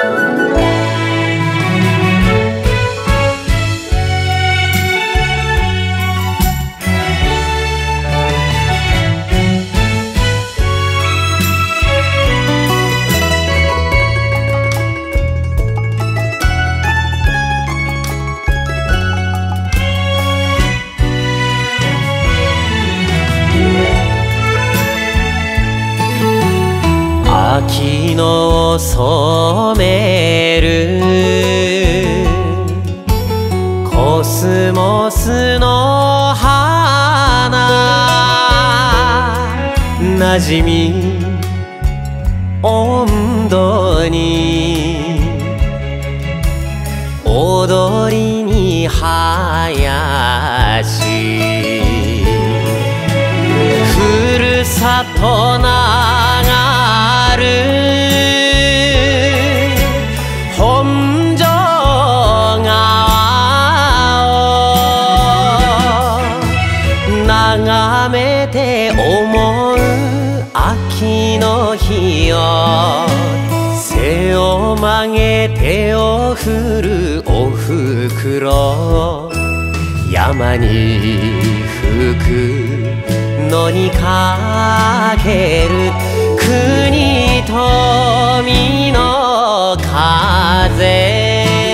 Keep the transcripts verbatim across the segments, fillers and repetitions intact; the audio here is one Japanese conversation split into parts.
秋の染めるコスモスの花なじみ温度に踊りに囃しふるさとながる本所川を眺めて思う秋の日よ背を曲げ手を振るおふくろ山に吹くのにかける国と海の風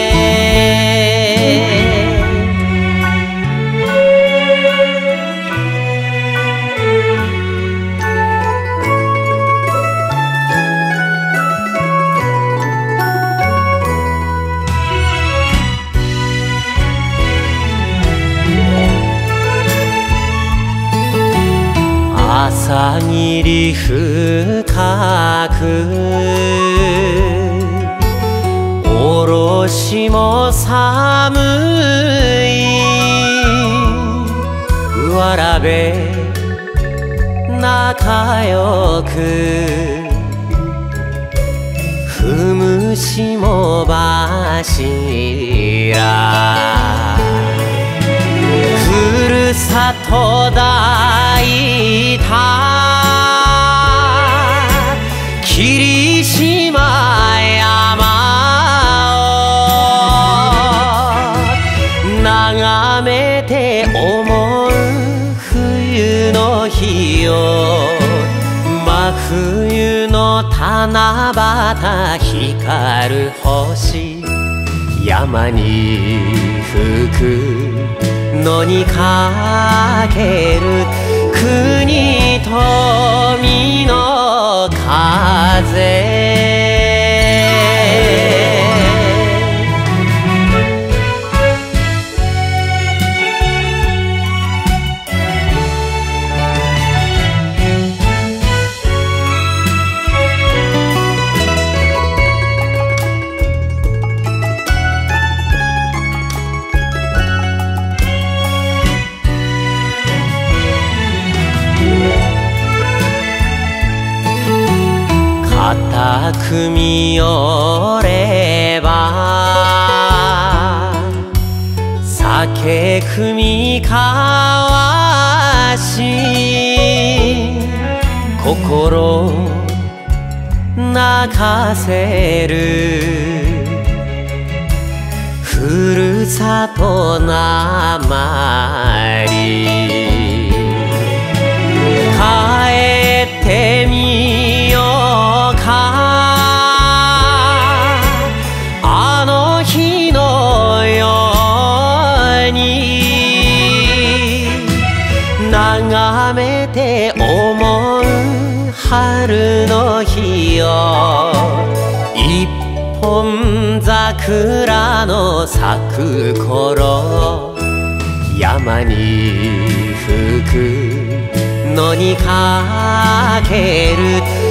朝霧深くおろしも寒いわらべ仲良くふむしも柱ふるさと抱いた霧島山を眺めて思う冬の日よ真冬の七夕光る星山に吹くのにかける国と海の風固く見よれば酒酌み交わし心泣かせるふるさとなまり帰ってみようかあの日のように眺めて思う春の日よ一本桜の咲く頃山に吹くのにかける